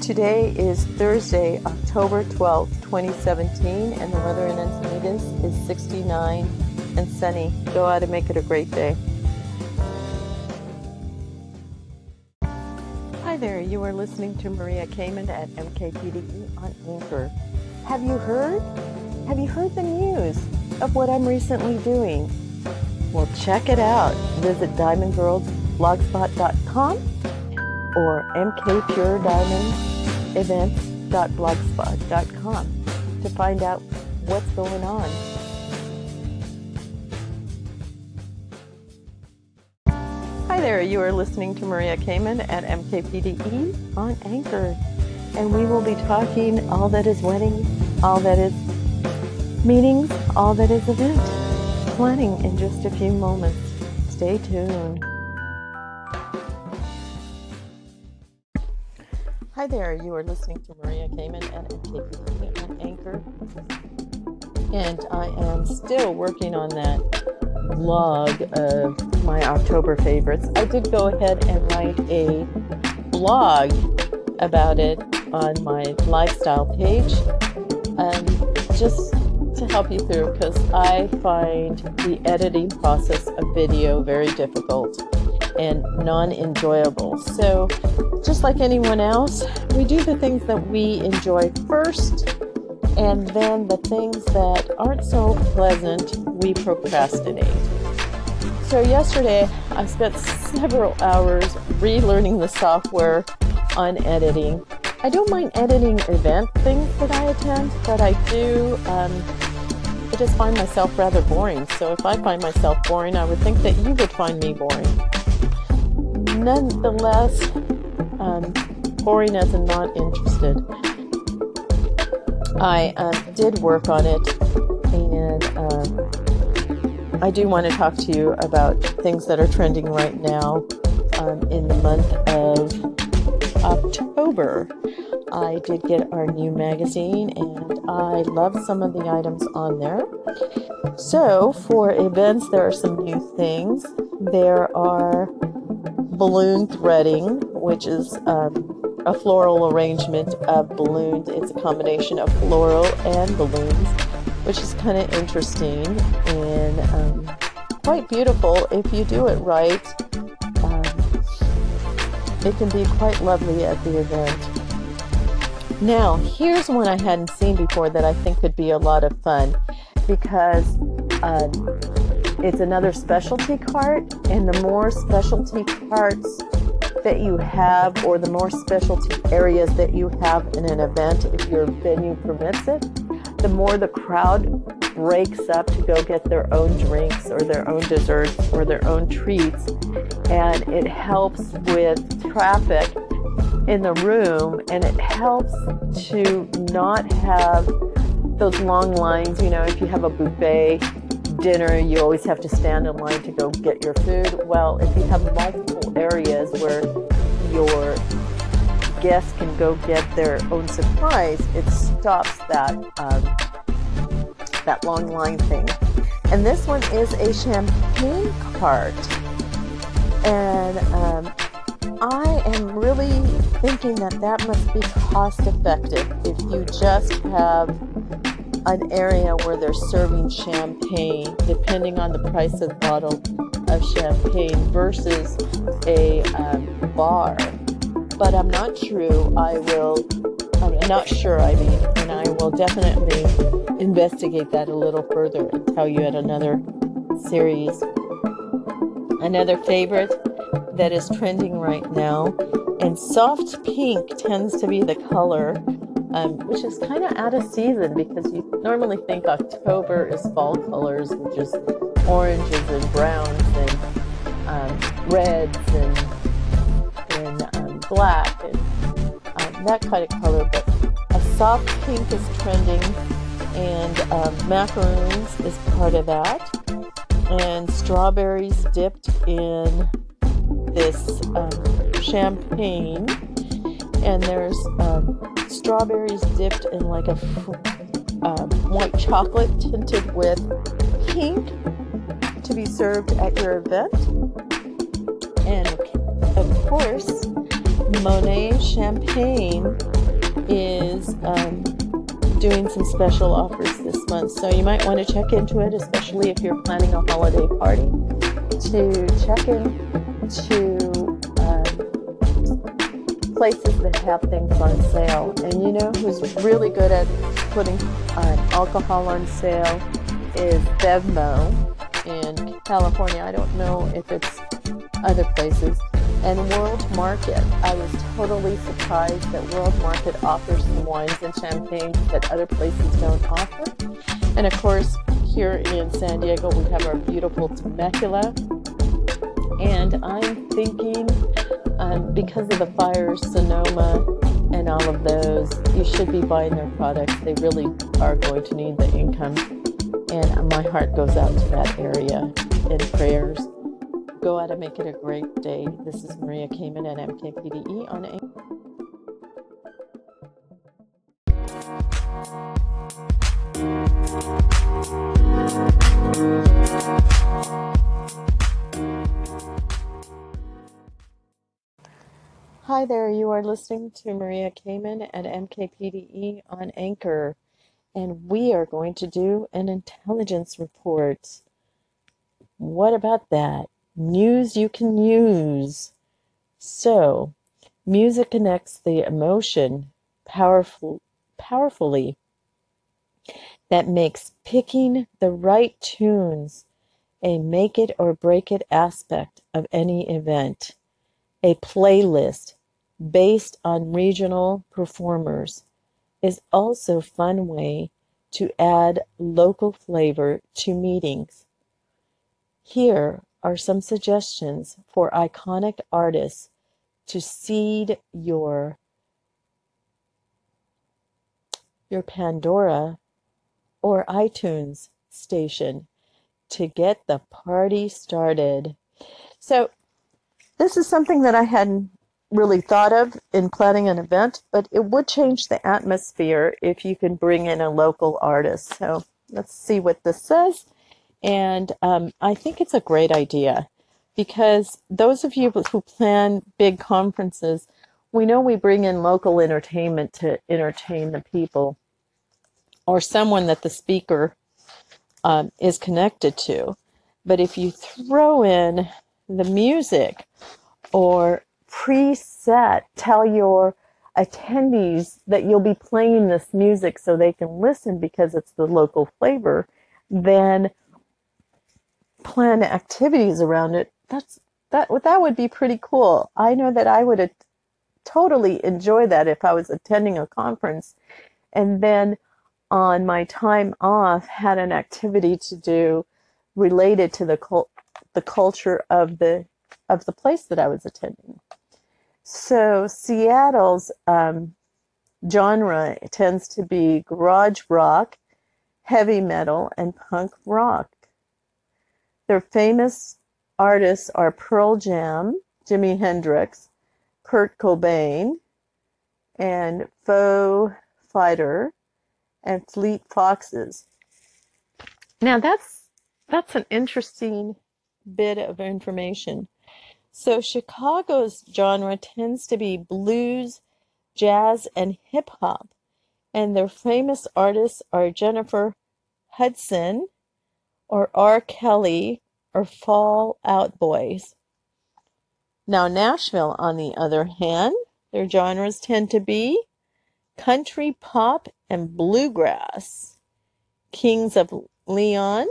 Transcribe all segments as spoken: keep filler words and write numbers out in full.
Today is Thursday, October twelfth, twenty seventeen, and the weather in Encinitas is sixty-nine and sunny. Go out and make it a great day. Hi there, you are listening to Maria Kamen at M K P D E on Anchor. Have you heard? Have you heard the news of what I'm recently doing? Well, check it out. Visit diamond girls blogspot dot com or m k pure diamond events dot blogspot dot com to find out what's going on. Hi there, you are listening to Maria Kamen at M K P D E on Anchor, and we will be talking all that is wedding, all that is meetings, all that is event planning in just a few moments. Stay tuned. Hi there, you are listening to Maria Kamen at M K P D E on Anchor, and I am still working on that vlog of my October favorites. I did go ahead and write a blog about it on my lifestyle page, um, just to help you through, because I find the editing process of video very difficult and non-enjoyable. So just like anyone else, we do the things that we enjoy first, and then the things that aren't so pleasant, we procrastinate. So yesterday, I spent several hours relearning the software on editing. I don't mind editing event things that I attend, but I do, um, I just find myself rather boring. So if I find myself boring, I would think that you would find me boring. Nonetheless, um, boring as in not interested. I um, did work on it, and um, I do want to talk to you about things that are trending right now um, in the month of October. I did get our new magazine, and I love some of the items on there. So for events, there are some new things. There are balloon threading, which is um, a floral arrangement of balloons. It's a combination of floral and balloons, which is kind of interesting and um, quite beautiful if you do it right. Um, it can be quite lovely at the event. Now, here's one I hadn't seen before that I think could be a lot of fun, because um, it's another specialty cart, and the more specialty carts that you have, or the more specialty areas that you have in an event, if your venue permits it, the more the crowd breaks up to go get their own drinks or their own desserts or their own treats, and it helps with traffic in the room, and it helps to not have those long lines. You know, if you have a buffet dinner, you always have to stand in line to go get your food. Well, if you have multiple areas where your guests can go get their own supplies, it stops that um, that long line thing. And this one is a champagne cart, and um, I am really thinking that that must be cost effective if you just have an area where they're serving champagne, depending on the price of the bottle of champagne, versus a um, bar. But I'm not true. I will, I'm not sure, I mean, and I will definitely investigate that a little further and tell you at another series. Another favorite that is trending right now, and soft pink tends to be the color, Um, which is kind of out of season, because you normally think October is fall colors, which is oranges and browns and um, reds and, and um, black and um, that kind of color. But a soft pink is trending, and um, macaroons is part of that, and strawberries dipped in this um, champagne, and there's um, strawberries dipped in like a uh, white chocolate tinted with pink to be served at your event. And of course, Monet Champagne is um, doing some special offers this month, so you might want to check into it, especially if you're planning a holiday party, to check into um, places that have things on sale. And you know who's really good at putting um, alcohol on sale is Bevmo in California. I don't know if it's other places. And World Market. I was totally surprised that World Market offers some wines and champagnes that other places don't offer. And of course, here in San Diego, we have our beautiful Temecula. And I'm thinking, um, because of the fires, Sonoma, and all of those, you should be buying their products. They really are going to need the income. And my heart goes out to that area in prayers. Go out and make it a great day. This is Maria Kamen at M K P D E on Anchor. Hi there, you are listening to Maria Kamen at M K P D E on Anchor, and we are going to do an intelligence report. What about that? News you can use. So, music connects the emotion powerful, powerfully that makes picking the right tunes a make it or break it aspect of any event. A playlist based on regional performers is also a fun way to add local flavor to meetings. Here are some suggestions for iconic artists to seed your your Pandora or iTunes station to get the party started. So this is something that I hadn't really thought of in planning an event, but it would change the atmosphere if you can bring in a local artist. So let's see what this says. And um, I think it's a great idea because those of you who plan big conferences, we know we bring in local entertainment to entertain the people or someone that the speaker um, is connected to. But if you throw in the music or preset, tell your attendees that you'll be playing this music so they can listen because it's the local flavor, then plan activities around it. That's that that would be pretty cool. I know that I would uh, totally enjoy that if I was attending a conference and then on my time off had an activity to do related to the cult, the culture of the of the place that I was attending. So Seattle's um, genre tends to be garage rock, heavy metal, and punk rock. Their famous artists are Pearl Jam, Jimi Hendrix, Kurt Cobain, and Foo Fighters, and Fleet Foxes. Now that's that's an interesting bit of information. So Chicago's genre tends to be blues, jazz, and hip hop, and their famous artists are Jennifer Hudson, or R. Kelly, or Fall Out Boys. Now Nashville, on the other hand, their genres tend to be country, pop, and bluegrass. Kings of Leon,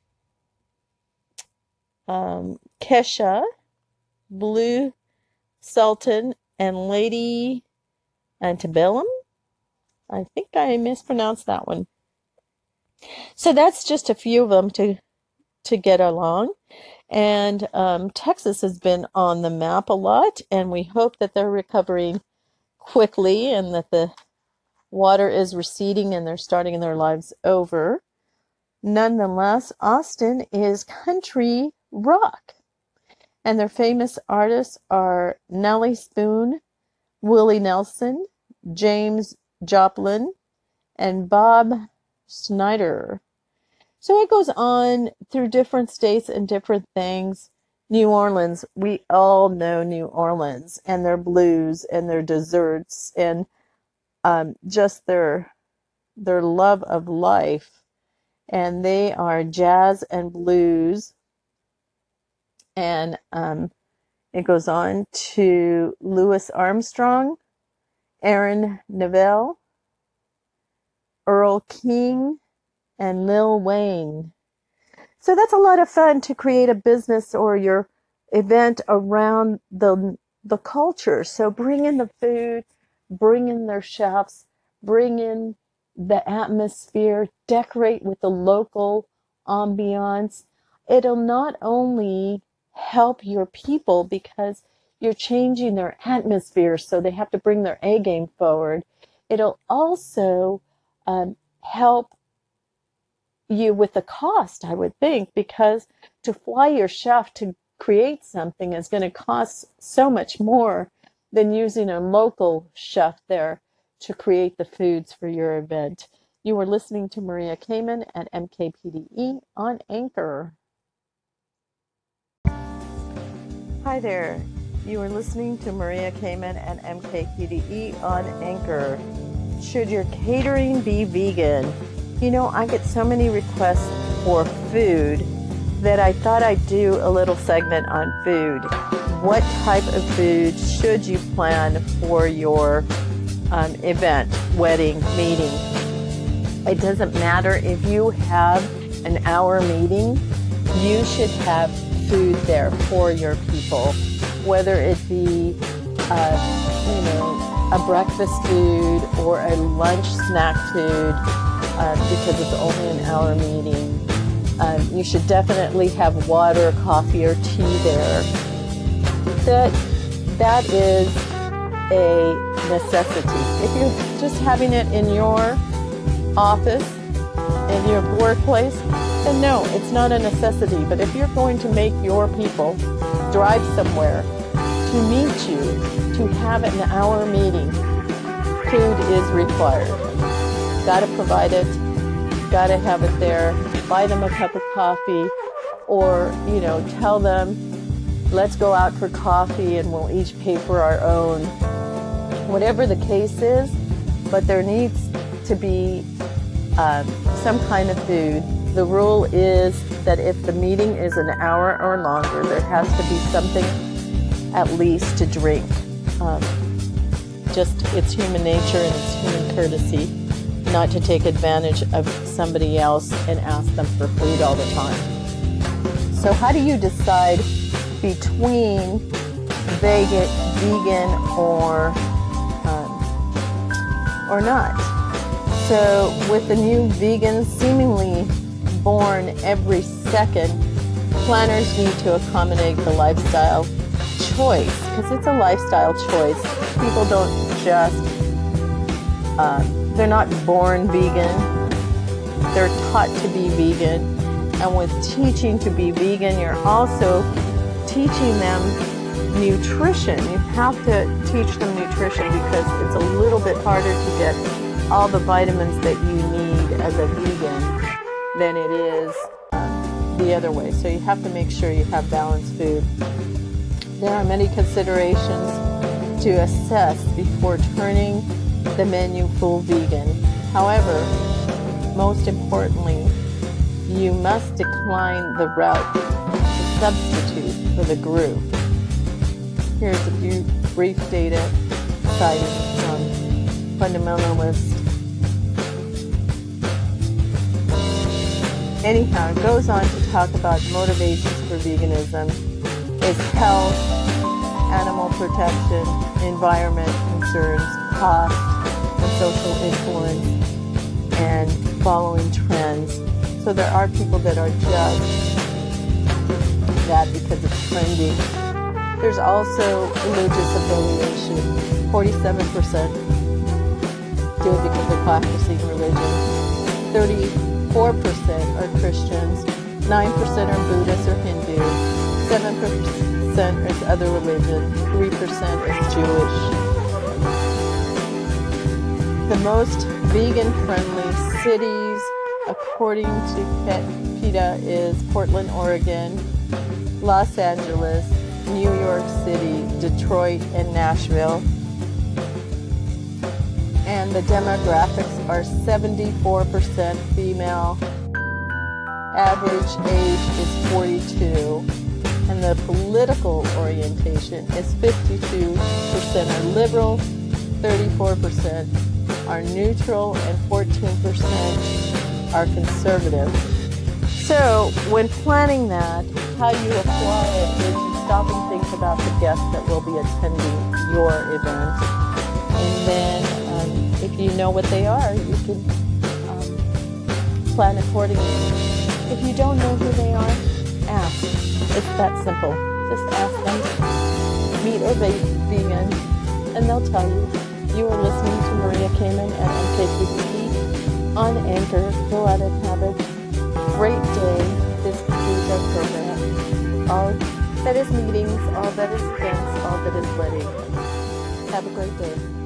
um, Kesha, Blue Sultan, and Lady Antebellum. I think I mispronounced that one. So that's just a few of them to to get along. And um, Texas has been on the map a lot, and we hope that they're recovering quickly and that the water is receding and they're starting their lives over. Nonetheless, Austin is country rock, and their famous artists are Nellie Spoon, Willie Nelson, James Joplin, and Bob Snyder. So it goes on through different states and different things. New Orleans, we all know New Orleans and their blues and their desserts and um, just their their love of life. And they are jazz and blues. And um, it goes on to Louis Armstrong, Aaron Neville, Earl King, and Lil Wayne. So that's a lot of fun to create a business or your event around the the culture. So bring in the food, bring in their chefs, bring in the atmosphere, decorate with the local ambiance. It'll not only help your people because you're changing their atmosphere, so they have to bring their A game forward. It'll also um, help you with the cost, I would think, because to fly your chef to create something is going to cost so much more than using a local chef there to create the foods for your event. You are listening to Maria Kamen at M K P D E on Anchor. Hi there. You are listening to Maria Kamen at M K P D E on Anchor. Should your catering be vegan? You know, I get so many requests for food that I thought I'd do a little segment on food. What type of food should you plan for your um, event, wedding, meeting? It doesn't matter if you have an hour meeting, you should have food there for your people, whether it be, uh, you know, a breakfast food or a lunch snack food. Uh, because it's only an hour meeting. Um, you should definitely have water, coffee, or tea there. That, that is a necessity. If you're just having it in your office, in your workplace, then no, it's not a necessity. But if you're going to make your people drive somewhere to meet you, to have an hour meeting, food is required. Got to provide it, got to have it there, buy them a cup of coffee, or, you know, tell them, let's go out for coffee and we'll each pay for our own. Whatever the case is, but there needs to be um, some kind of food. The rule is that if the meeting is an hour or longer, there has to be something at least to drink. Um, just, it's human nature and it's human courtesy not to take advantage of somebody else and ask them for food all the time. So how do you decide between vegan, vegan or um, or not? So with the new vegans seemingly born every second, planners need to accommodate the lifestyle choice, because it's a lifestyle choice. People don't just um, They're not born vegan. They're taught to be vegan. And with teaching to be vegan, you're also teaching them nutrition. You have to teach them nutrition because it's a little bit harder to get all the vitamins that you need as a vegan than it is um, the other way. So you have to make sure you have balanced food. There are many considerations to assess before turning the menu full vegan. However, most importantly, you must decline the route to substitute for the group. Here's a few brief data cited from Fundamentalist. Anyhow, it goes on to talk about motivations for veganism is health, animal protection, environment concerns, cost, and social influence, and following trends. So there are people that are just that because it's trendy. There's also religious affiliation. forty-seven percent do it because they're practicing religion. thirty-four percent are Christians. nine percent are Buddhists or Hindu. seven percent is other religion. three percent is Jewish. The most vegan-friendly cities, according to PETA, is Portland, Oregon, Los Angeles, New York City, Detroit, and Nashville. And the demographics are seventy-four percent female. Average age is forty-two. And the political orientation is fifty-two percent are liberal, thirty-four percent are neutral, and fourteen percent are conservative. So when planning that, how you apply it is you stop and think about the guests that will be attending your event. And then um, if you know what they are, you can um, plan accordingly. If you don't know who they are, ask. It's that simple. Just ask them, meet or vegan, and they'll tell you. You are listening to Maria Kamen at M K P C on Anchor. Go out and have a great day. This concludes our program. All that is meetings, all that is events, all that is wedding. Have a great day.